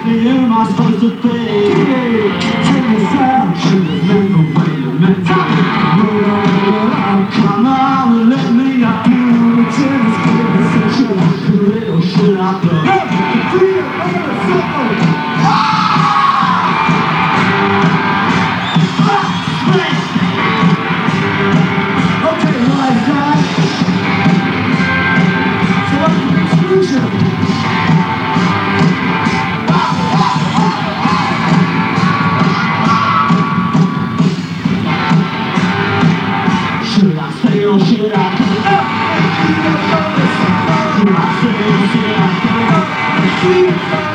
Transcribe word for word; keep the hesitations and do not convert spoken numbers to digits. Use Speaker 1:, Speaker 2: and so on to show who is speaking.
Speaker 1: exactly who am I supposed to be? Take this out, should remember, wait a minute. Come on and let me up. Should I quit or should I go? Okay, right, guys. So what's the conclusion? Should I stay or should I go? Should I stay or should I go?